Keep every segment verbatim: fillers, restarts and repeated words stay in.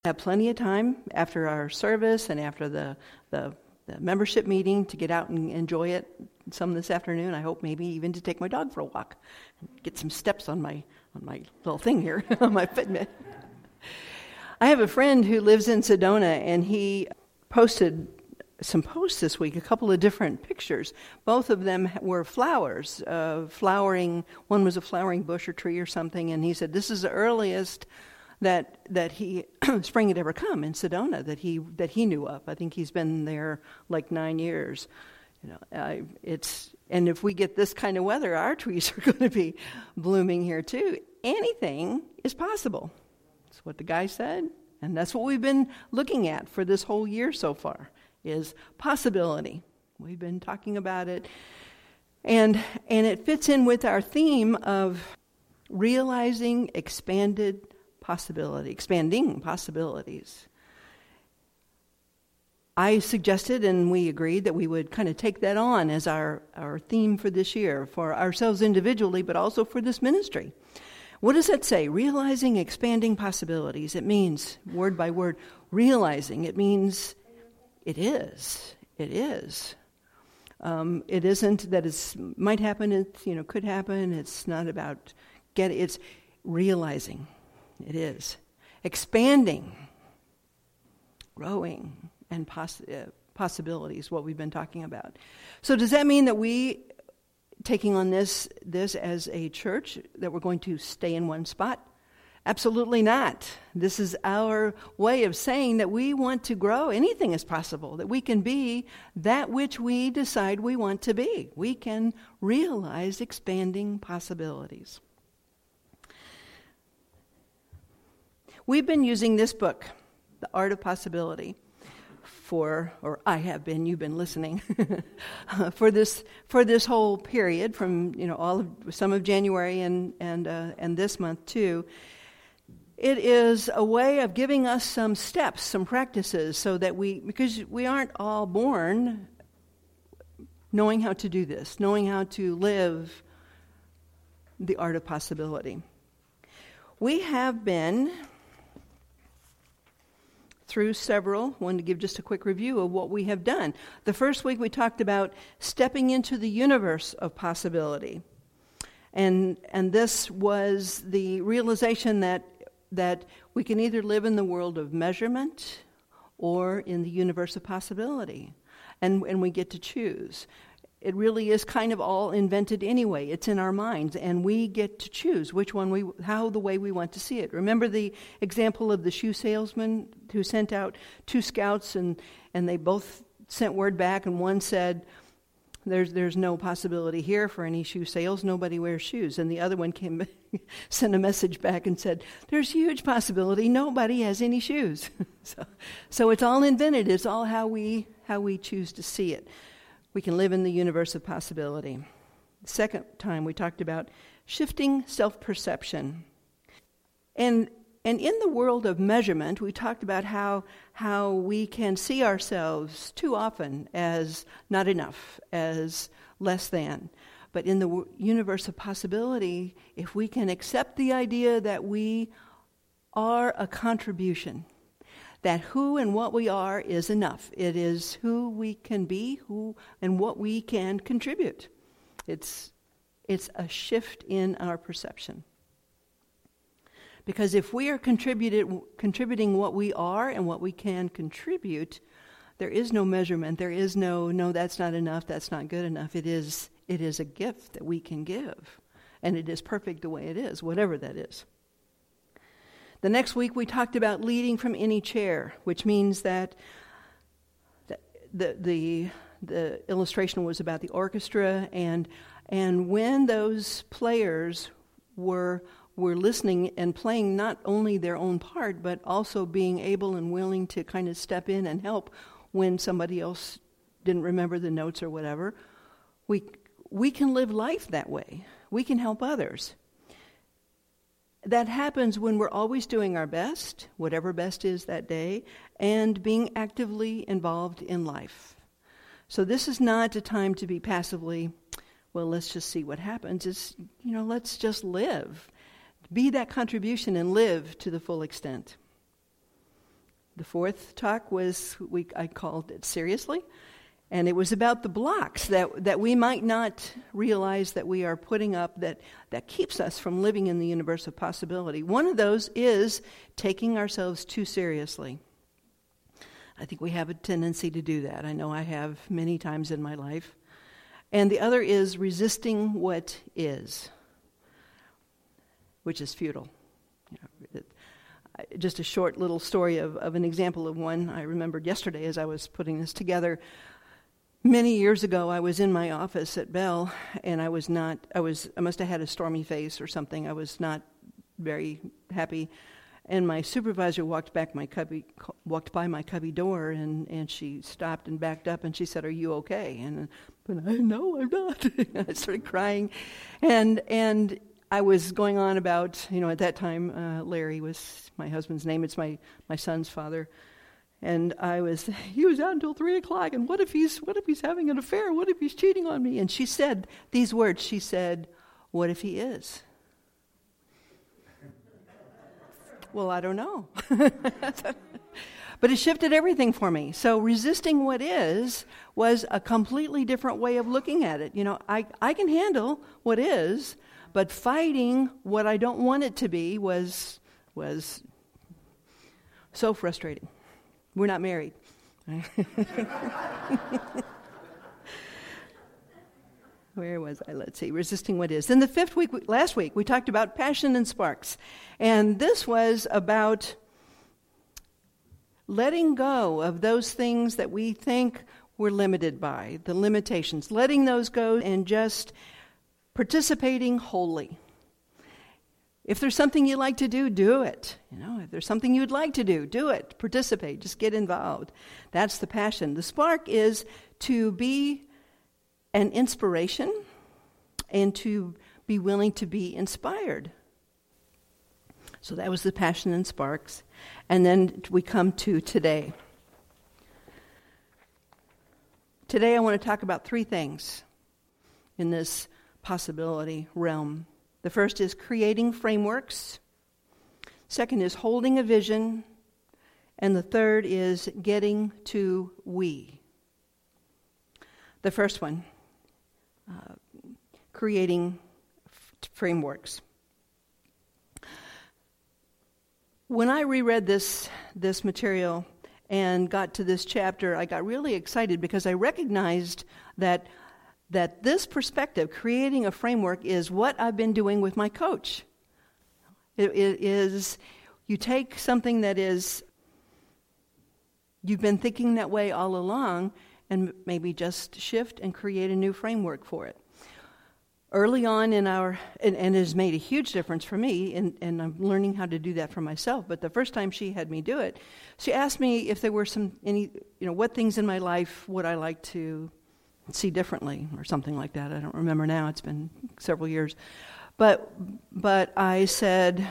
Have plenty of time after our service and after the, the the membership meeting to get out and enjoy it some this afternoon. I hope maybe even to take my dog for a walk and get some steps on my on my little thing here on my Fitbit. I have a friend who lives in Sedona, and he posted some posts this week, a couple of different pictures. Both of them were flowers, uh, flowering. One was a flowering bush or tree or something, and he said, this is the earliest that that he spring had ever come in Sedona that he that he knew of. I think he's been there like nine years. You know, uh, it's and if we get this kind of weather, our trees are going to be blooming here too. Anything is possible. That's what the guy said, and that's what we've been looking at for this whole year so far, is possibility. We've been talking about it, and and it fits in with our theme of realizing expanded possibility, expanding possibilities. I suggested, and we agreed, that we would kind of take that on as our, our theme for this year, for ourselves individually, but also for this ministry. What does that say? Realizing expanding possibilities. It means, word by word, realizing. It means it is. It is. Um, it isn't that it might happen, it you know, could happen. It's not about getting, it's realizing. It is. Expanding, growing, and poss- uh, possibilities, what we've been talking about. So does that mean that we, taking on this, this as a church, that we're going to stay in one spot? Absolutely not. This is our way of saying that we want to grow. Anything is possible, that we can be that which we decide we want to be. We can realize expanding possibilities. We've been using this book, The Art of Possibility, for, or I have been, you've been listening, for this for this whole period, from you know all of some of January and and uh, and this month too. It is a way of giving us some steps, some practices, so that we, because we aren't all born knowing how to do this, knowing how to live the art of possibility. We have been through several. I wanted to give just a quick review of what we have done. The first week we talked about stepping into the universe of possibility. And and this was the realization that that we can either live in the world of measurement or in the universe of possibility. And, and we get to choose. It really is kind of all invented anyway. It's in our minds, and we get to choose which one we, how the way we want to see it. Remember the example of the shoe salesman who sent out two scouts, and, and they both sent word back, and one said, there's there's no possibility here for any shoe sales. Nobody wears shoes. And the other one came, sent a message back and said, there's huge possibility. Nobody has any shoes. so, so it's all invented. It's all how we how we choose to see it. We can live in the universe of possibility. The second time we talked about shifting self-perception. And and in the world of measurement, we talked about how how we can see ourselves too often as not enough, as less than. But in the w- universe of possibility, if we can accept the idea that we are a contribution, that who and what we are is enough. It is who we can be, who and what we can contribute. It's it's a shift in our perception. Because if we are contributed, contributing what we are and what we can contribute, there is no measurement. There is no, no, that's not enough, that's not good enough. It is, it is a gift that we can give. And it is perfect the way it is, whatever that is. The next week we talked about leading from any chair, which means that the the the, the illustration was about the orchestra, and and when those players were were listening and playing not only their own part, but also being able and willing to kind of step in and help when somebody else didn't remember the notes or whatever, we we can live life that way. We can help others. That happens when we're always doing our best, whatever best is that day, and being actively involved in life. So this is not a time to be passively, well, let's just see what happens. It's, you know, let's just live. Be that contribution and live to the full extent. The fourth talk was, we I called it Seriously, and it was about the blocks that, that we might not realize that we are putting up that, that keeps us from living in the universe of possibility. One of those is taking ourselves too seriously. I think we have a tendency to do that. I know I have many times in my life. And the other is resisting what is, which is futile. You know, it, just a short little story of, of an example of one I remembered yesterday as I was putting this together. Many years ago, I was in my office at Bell, and I was not, I was, I must have had a stormy face or something. I was not very happy. And my supervisor walked back my cubby, walked by my cubby door, and, and she stopped and backed up, and she said, "Are you okay?" And but I, no, I'm not. I started crying, and and I was going on about, you know, at that time, uh, Larry was my husband's name. It's my, my son's father. And I was, he was out until three o'clock, and what if he's, what if he's having an affair? What if he's cheating on me? And she said these words. She said, "What if he is?" Well, I don't know. But it shifted everything for me. So resisting what is was a completely different way of looking at it. You know, I, I can handle what is, but fighting what I don't want it to be was was so frustrating. We're not married. Where was I? Let's see. Resisting what is. Then the fifth week, last week, we talked about passion and sparks. And this was about letting go of those things that we think we're limited by, the limitations. Letting those go and just participating wholly. If there's something you like to do, do it. You know, if there's something you'd like to do, do it. Participate. Just get involved. That's the passion. The spark is to be an inspiration and to be willing to be inspired. So that was the passion and sparks. And then we come to today. Today I want to talk about three things in this possibility realm. The first is creating frameworks. Second is holding a vision. And the third is getting to we. The first one, uh, creating f- frameworks. When I reread this, this material and got to this chapter, I got really excited because I recognized that that this perspective, creating a framework, is what I've been doing with my coach. It, it is, you take something that is, you've been thinking that way all along, and maybe just shift and create a new framework for it. Early on in our, and, and it has made a huge difference for me, and, and I'm learning how to do that for myself, but the first time she had me do it, she asked me if there were some, any, you know, what things in my life would I like to see differently, or something like that. I don't remember now. It's been several years. But but I said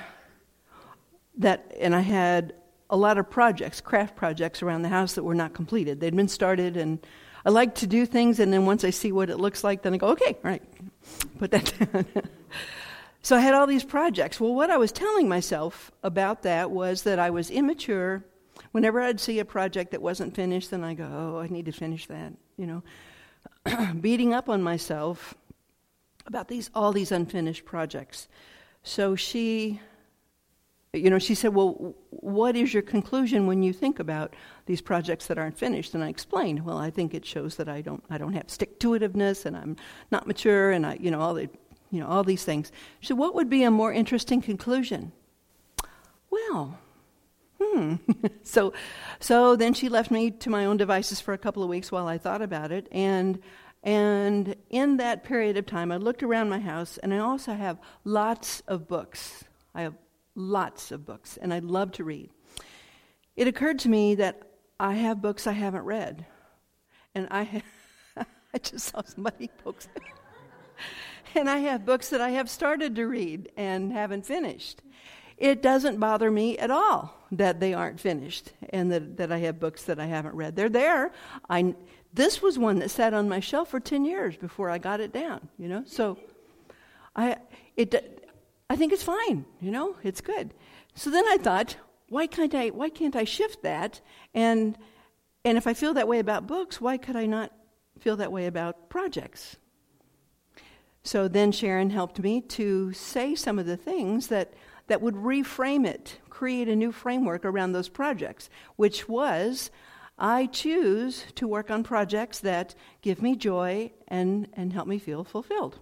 that, and I had a lot of projects, craft projects around the house that were not completed. They'd been started, and I like to do things, and then once I see what it looks like, then I go, okay, all right, put that down. So I had all these projects. Well, what I was telling myself about that was that I was immature. Whenever I'd see a project that wasn't finished, then I go, oh, I need to finish that, you know. Beating up on myself about these all these unfinished projects. So she, you know, she said, well, what is your conclusion when you think about these projects that aren't finished? And I explained, well, I think it shows that I don't I don't have stick-to-itiveness, and I'm not mature, and I, you know, all the, you know, all these things. She said, what would be a more interesting conclusion? Well, Hmm. so, so then she left me to my own devices for a couple of weeks while I thought about it, and and in that period of time, I looked around my house, and I also have lots of books. I have lots of books, and I love to read. It occurred to me that I have books I haven't read, and I ha- I just saw somebody books, and I have books that I have started to read and haven't finished. It doesn't bother me at all that they aren't finished and that, that I have books that I haven't read. They're there. I, this was one that sat on my shelf for ten years before I got it down, you know. So I it I think it's fine, you know. It's good. So then I thought, why can't I why can't I shift that? And and if I feel that way about books, why could I not feel that way about projects? So then Sharon helped me to say some of the things that, that would reframe it, create a new framework around those projects, which was, I choose to work on projects that give me joy and, and help me feel fulfilled.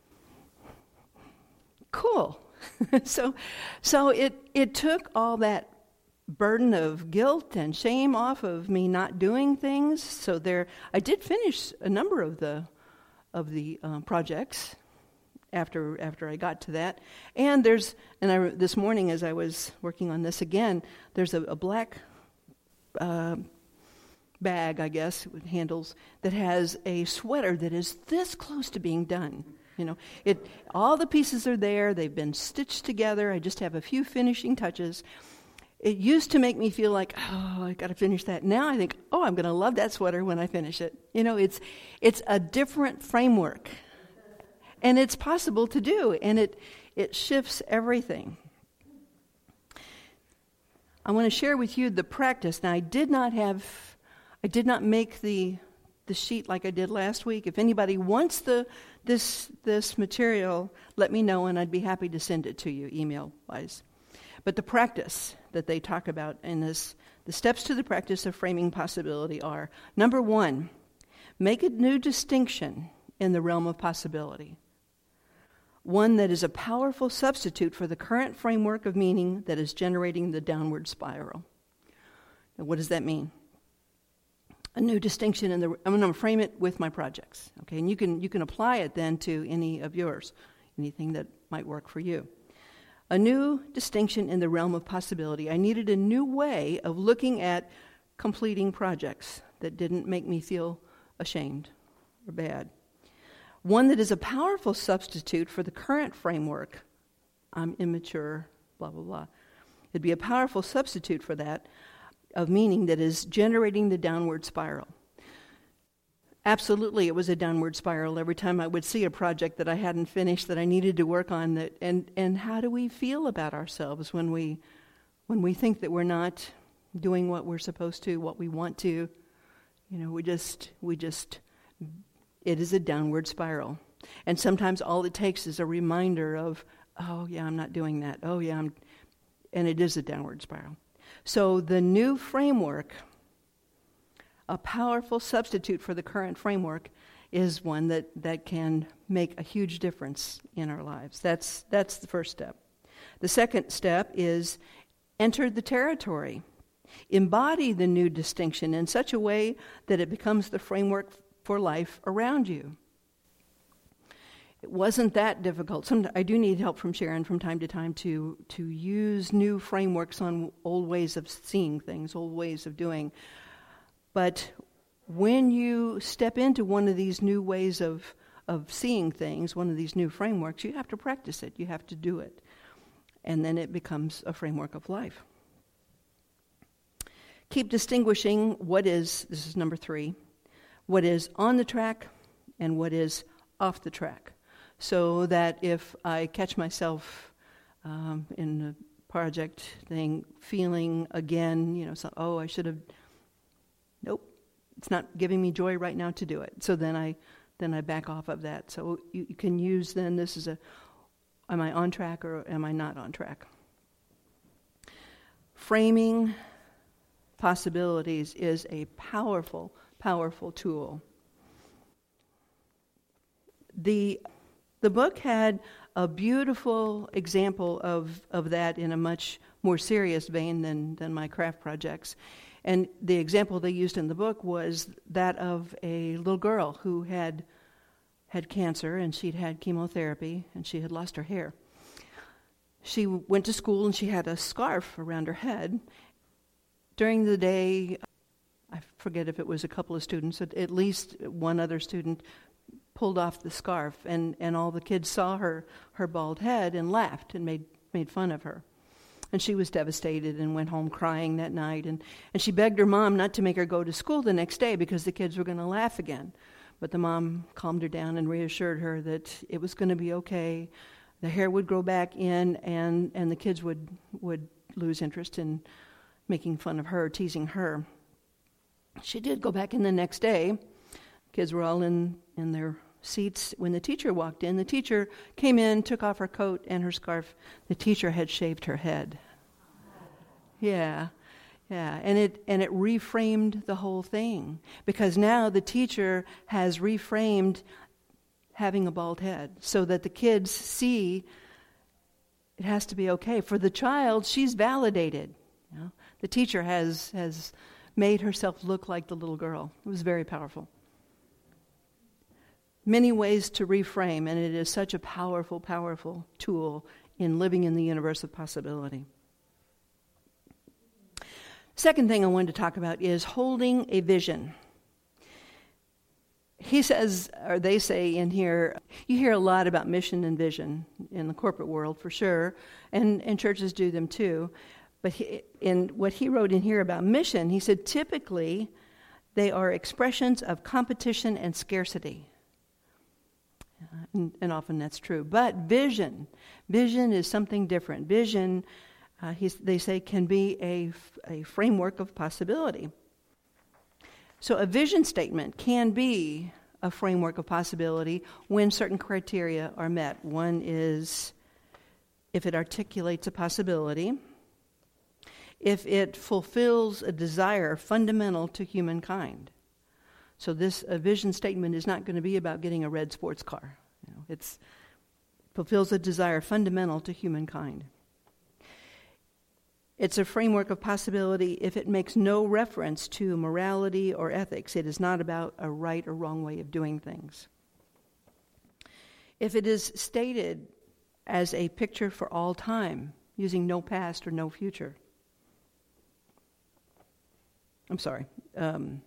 Cool. so so it, it took all that burden of guilt and shame off of me not doing things. So there, I did finish a number of the of the uh, projects after after I got to that. And there's and I this morning as I was working on this again, there's a, a black uh, bag, I guess, with handles that has a sweater that is this close to being done. You know, it all the pieces are there. They've been stitched together. I just have a few finishing touches. It used to make me feel like, oh, I got to finish that. Now I think, oh, I'm going to love that sweater when I finish it. You know, it's it's a different framework, and it's possible to do, and it it shifts everything. I want to share with you the practice. Now, I did not have, I did not make the the sheet like I did last week. If anybody wants the this this material, let me know, and I'd be happy to send it to you email wise. But the practice that they talk about in this, the steps to the practice of framing possibility are, number one, make a new distinction in the realm of possibility. One that is a powerful substitute for the current framework of meaning that is generating the downward spiral. Now, what does that mean? A new distinction in the, I'm going to frame it with my projects, okay? And you can you can apply it then to any of yours, anything that might work for you. A new distinction in the realm of possibility. I needed a new way of looking at completing projects that didn't make me feel ashamed or bad. One that is a powerful substitute for the current framework. I'm immature, blah, blah, blah. It'd be a powerful substitute for that of meaning that is generating the downward spiral. Absolutely, it was a downward spiral every time I would see a project that I hadn't finished that I needed to work on. That and and how do we feel about ourselves when we when we think that we're not doing what we're supposed to, what we want to? You know, we just we just it is a downward spiral. And sometimes all it takes is a reminder of, oh yeah, I'm not doing that. Oh yeah, I'm and it is a downward spiral. So the new framework, a powerful substitute for the current framework, is one that, that can make a huge difference in our lives. That's that's the first step. The second step is enter the territory. Embody the new distinction in such a way that it becomes the framework for life around you. It wasn't that difficult. Some, I do need help from Sharon from time to time to, to use new frameworks on old ways of seeing things, old ways of doing. But when you step into one of these new ways of, of seeing things, one of these new frameworks, you have to practice it. You have to do it. And then it becomes a framework of life. Keep distinguishing what is, this is number three, what is on the track and what is off the track. So that if I catch myself um, in a project thing, feeling again, you know, so, oh, I should have, nope, it's not giving me joy right now to do it. So then I then I back off of that. So you, you can use then this is a, am I on track or am I not on track? Framing possibilities is a powerful, powerful tool. The the book had a beautiful example of, of that in a much more serious vein than, than my craft projects. And the example they used in the book was that of a little girl who had had cancer, and she'd had chemotherapy, and she had lost her hair. She went to school, and she had a scarf around her head. During the day, I forget if it was a couple of students, at least one other student pulled off the scarf, and, and all the kids saw her, her bald head and laughed and made, made fun of her. And she was devastated and went home crying that night. And, and she begged her mom not to make her go to school the next day because the kids were going to laugh again. But the mom calmed her down and reassured her that it was going to be okay. The hair would grow back in, and, and the kids would would lose interest in making fun of her, teasing her. She did go back in the next day. Kids were all in, in their seats. When the teacher walked in, the teacher came in, took off her coat and her scarf. The teacher had shaved her head. Yeah, yeah, and it and it reframed the whole thing, because now the teacher has reframed having a bald head so that the kids see it has to be okay. For the child, she's validated. You know? The teacher has has made herself look like the little girl. It was very powerful. Many ways to reframe, and it is such a powerful, powerful tool in living in the universe of possibility. Second thing I wanted to talk about is holding a vision. He says, or they say in here, you hear a lot about mission and vision in the corporate world for sure, and, and churches do them too. But he, in what he wrote in here about mission, he said typically they are expressions of competition and scarcity. And, and often that's true. But vision, vision is something different. Vision, uh, he's, they say, can be a, a framework of possibility. So a vision statement can be a framework of possibility when certain criteria are met. One is if it articulates a possibility, if it fulfills a desire fundamental to humankind. So this a vision statement is not going to be about getting a red sports car. You know, it's fulfills a desire fundamental to humankind. It's a framework of possibility if it makes no reference to morality or ethics. It is not about a right or wrong way of doing things. If it is stated as a picture for all time, using no past or no future. I'm sorry. Um,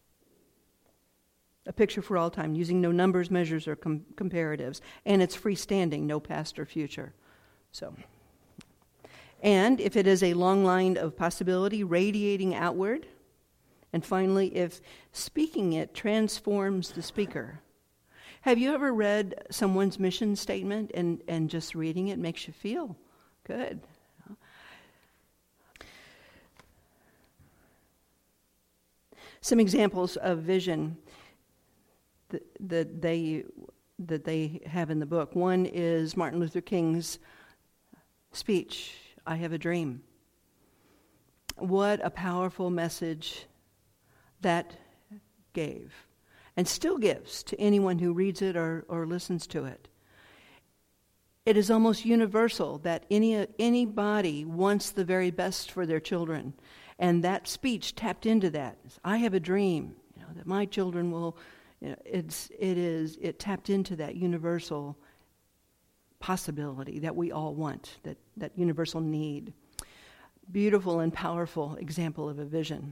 a picture for all time, using no numbers, measures, or com- comparatives. And it's freestanding, no past or future. So... And if it is a long line of possibility radiating outward. And finally, if speaking it transforms the speaker. Have you ever read someone's mission statement and, and just reading it makes you feel good? Some examples of vision that, that they that they have in the book. One is Martin Luther King's speech, I have a dream. What a powerful message that gave, and still gives to anyone who reads it or, or listens to it. It is almost universal that any anybody wants the very best for their children, and that speech tapped into that. I have a dream, you know, that my children will. You know, it's it is it tapped into that universal possibility that we all want, that, that universal need. Beautiful and powerful example of a vision.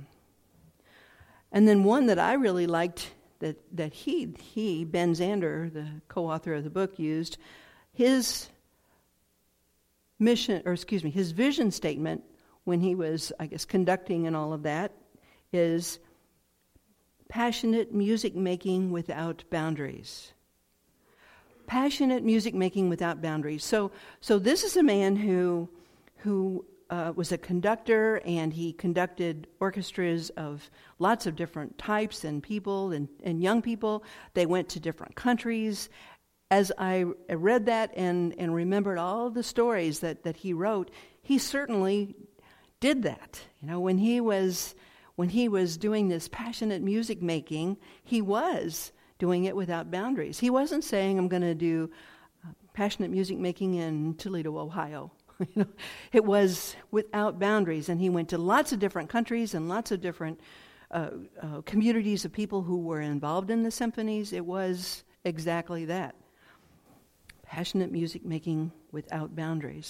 And then one that I really liked that, that he, he, Ben Zander, the co-author of the book, used, his mission, or excuse me, his vision statement when he was, I guess, conducting and all of that is passionate music making without boundaries. Passionate music making without boundaries. So, so this is a man who, who uh, was a conductor, and he conducted orchestras of lots of different types and people and, and young people. They went to different countries. As I read that and, and remembered all the stories that, that he wrote, he certainly did that. You know, when he was when he was doing this passionate music making, he was doing it without boundaries. He wasn't saying, I'm going to do uh, passionate music making in Toledo, Ohio. you know, it was without boundaries, and he went to lots of different countries and lots of different uh, uh, communities of people who were involved in the symphonies. It was exactly that. Passionate music making without boundaries.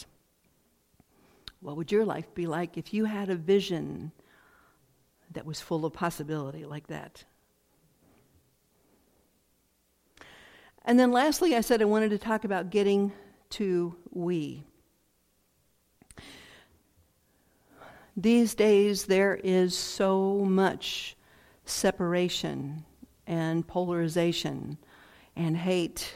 What would your life be like if you had a vision that was full of possibility like that? And then lastly, I said I wanted to talk about getting to we. These days, there is so much separation and polarization and hate.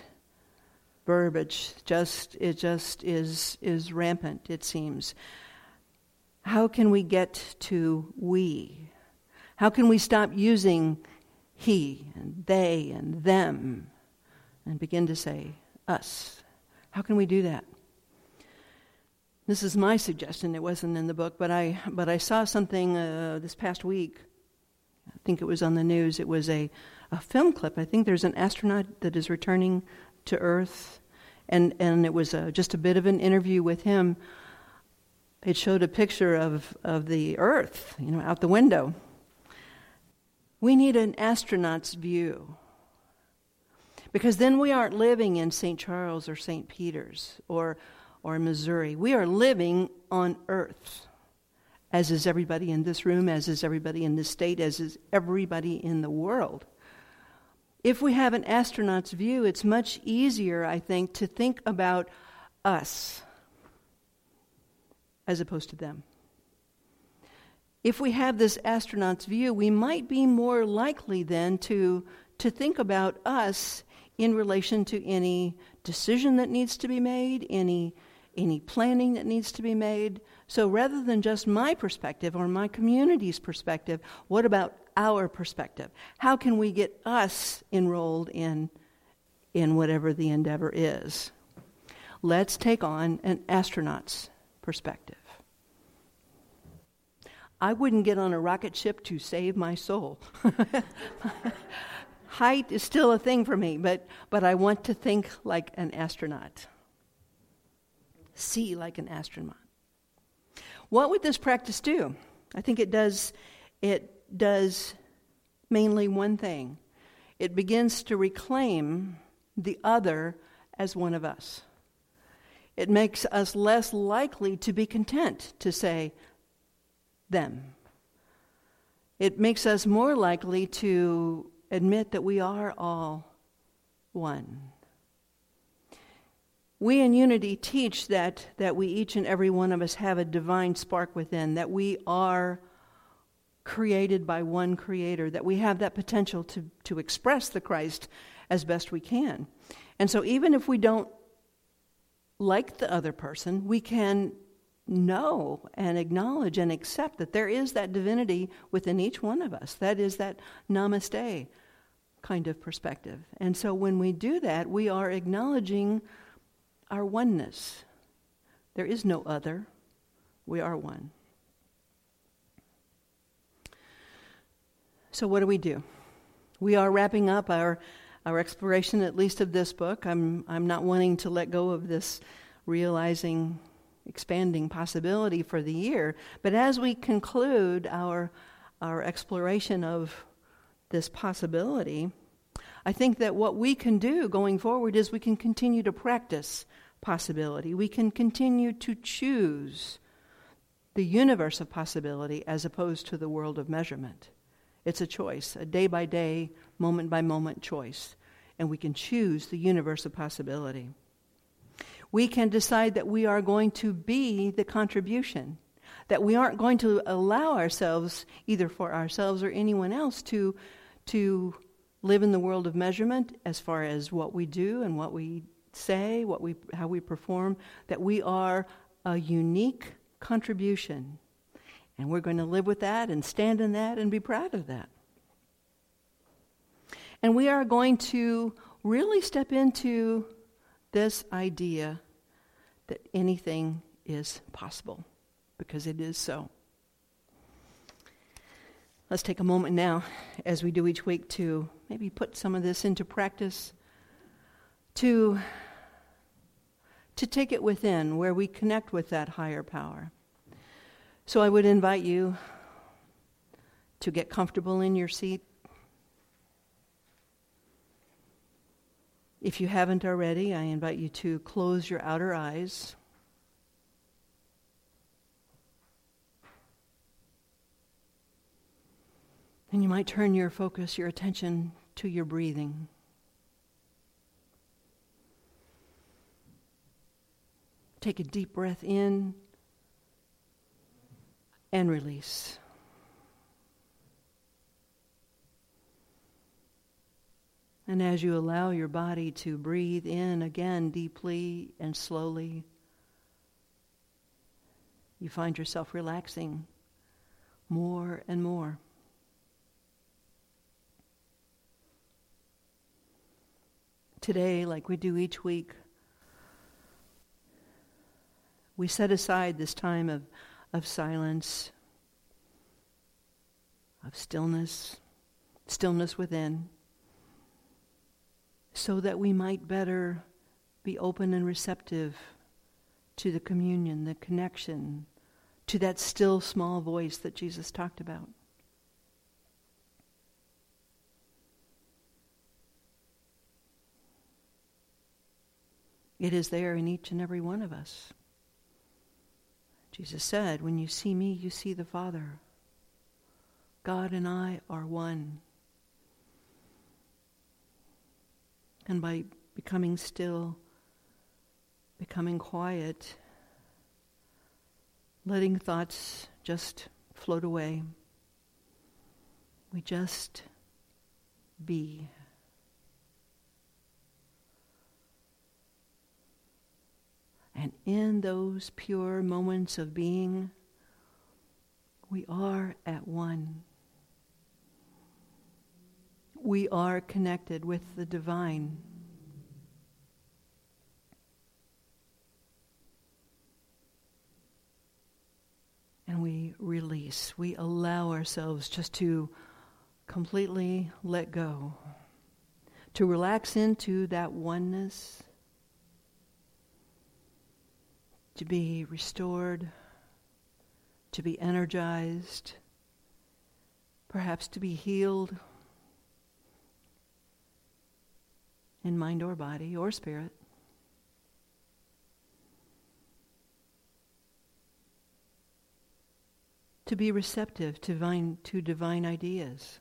Verbiage just it just is is rampant, it seems. How can we get to we? How can we stop using he and they and them and begin to say us? How can we do that? This is my suggestion. It wasn't in the book, but I but I saw something uh, this past week. I think it was on the news. It was a, a film clip. I think there's an astronaut that is returning to Earth, and, and it was a, just a bit of an interview with him. It showed a picture of, of the Earth, you know, out the window. We need an astronaut's view, because then we aren't living in Saint Charles or Saint Peter's or or Missouri. We are living on Earth, as is everybody in this room, as is everybody in this state, as is everybody in the world. If we have an astronaut's view, it's much easier, I think, to think about us as opposed to them. If we have this astronaut's view, we might be more likely then to, to think about us in relation to any decision that needs to be made, any any planning that needs to be made. So rather than just my perspective or my community's perspective, what about our perspective? How can we get us enrolled in, in whatever the endeavor is? Let's take on an astronaut's perspective. I wouldn't get on a rocket ship to save my soul. Height is still a thing for me, but, but I want to think like an astronaut. See like an astronaut. What would this practice do? I think it does, it does mainly one thing. It begins to reclaim the other as one of us. It makes us less likely to be content to say them. It makes us more likely to admit that we are all one. We in Unity teach that, that we, each and every one of us, have a divine spark within, that we are created by one Creator, that we have that potential to, to express the Christ as best we can. And so even if we don't like the other person, we can know and acknowledge and accept that there is that divinity within each one of us. That is that namaste kind of perspective. And so when we do that, we are acknowledging our oneness. There is no other. We are one. So what do we do? We are wrapping up our our exploration, at least of this book. I'm I'm not wanting to let go of this realizing, expanding possibility for the year. But as we conclude our our exploration of this possibility, I think that what we can do going forward is we can continue to practice possibility. We can continue to choose the universe of possibility as opposed to the world of measurement. It's a choice, a day-by-day, moment-by-moment choice. And we can choose the universe of possibility. We can decide that we are going to be the contribution, that we aren't going to allow ourselves, either for ourselves or anyone else, to, to live in the world of measurement as far as what we do and what we say, what we, how we perform, that we are a unique contribution. And we're going to live with that and stand in that and be proud of that. And we are going to really step into this idea that anything is possible, because it is so. Let's take a moment now, as we do each week, to maybe put some of this into practice, to, to take it within, where we connect with that higher power. So I would invite you to get comfortable in your seat. If you haven't already, I invite you to close your outer eyes. And you might turn your focus, your attention to your breathing. Take a deep breath in and release. And as you allow your body to breathe in again deeply and slowly, you find yourself relaxing more and more. Today, like we do each week, we set aside this time of, of silence, of stillness, stillness within, so that we might better be open and receptive to the communion, the connection, to that still small voice that Jesus talked about. It is there in each and every one of us. Jesus said, when you see me, you see the Father. God and I are one. And by becoming still, becoming quiet, letting thoughts just float away, we just be. And in those pure moments of being, we are at one. We are connected with the divine. And we release. We allow ourselves just to completely let go, to relax into that oneness, to be restored, to be energized, perhaps to be healed in mind or body or spirit. To be receptive to divine, to divine ideas.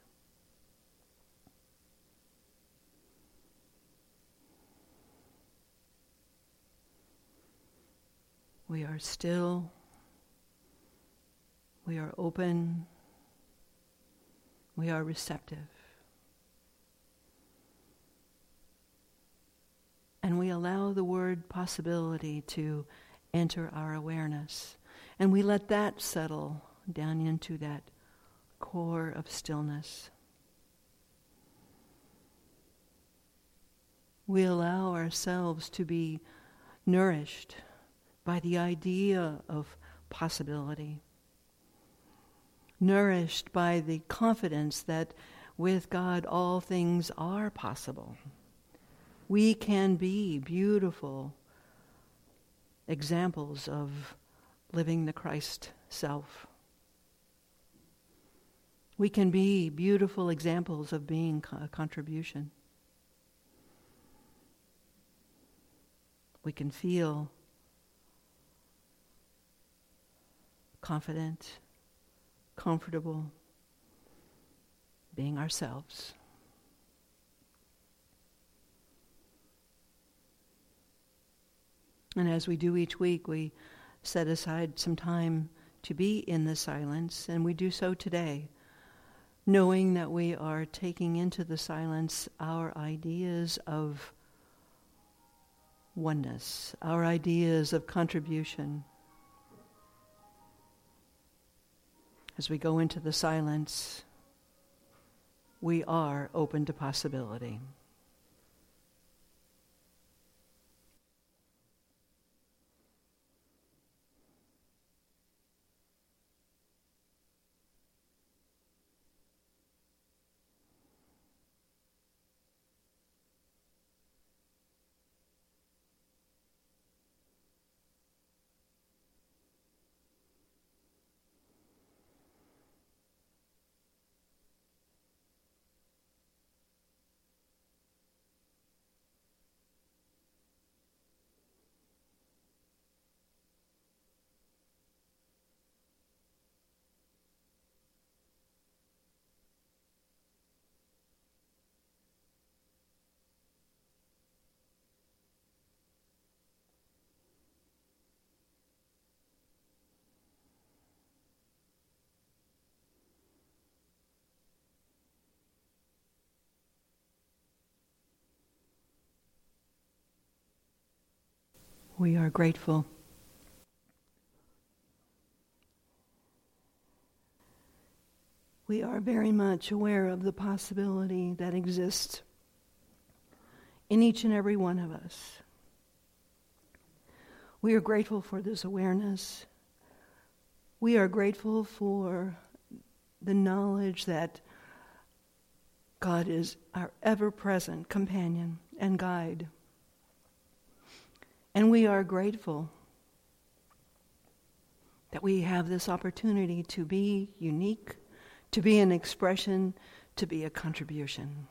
We are still, we are open, we are receptive. And we allow the word possibility to enter our awareness. And we let that settle down into that core of stillness. We allow ourselves to be nourished by the idea of possibility, nourished by the confidence that with God all things are possible. We can be beautiful examples of living the Christ self. We can be beautiful examples of being a contribution. We can feel confident, comfortable, being ourselves. And as we do each week, we set aside some time to be in the silence, and we do so today, knowing that we are taking into the silence our ideas of oneness, our ideas of contribution. As we go into the silence, we are open to possibility. We are grateful. we are very much aware of the possibility that exists in each and every one of us. We are grateful for this awareness. We are grateful for the knowledge that God is our ever-present companion and guide. And we are grateful that we have this opportunity to be unique, to be an expression, to be a contribution.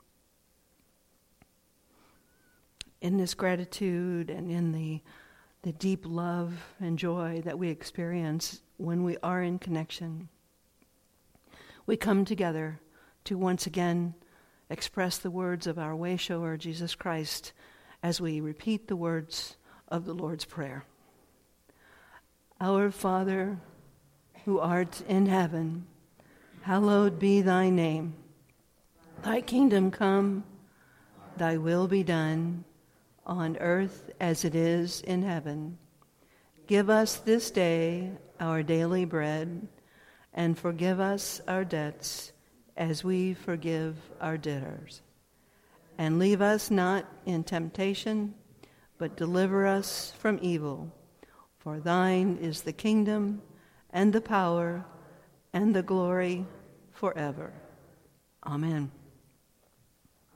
In this gratitude and in the, the deep love and joy that we experience when we are in connection, we come together to once again express the words of our way shower, Jesus Christ, as we repeat the words of the Lord's Prayer. Our Father, who art in heaven, hallowed be thy name. Thy kingdom come, thy will be done, on earth as it is in heaven. Give us this day our daily bread, and forgive us our debts as we forgive our debtors. And leave us not in temptation, but deliver us from evil. For thine is the kingdom, and the power, and the glory forever. Amen.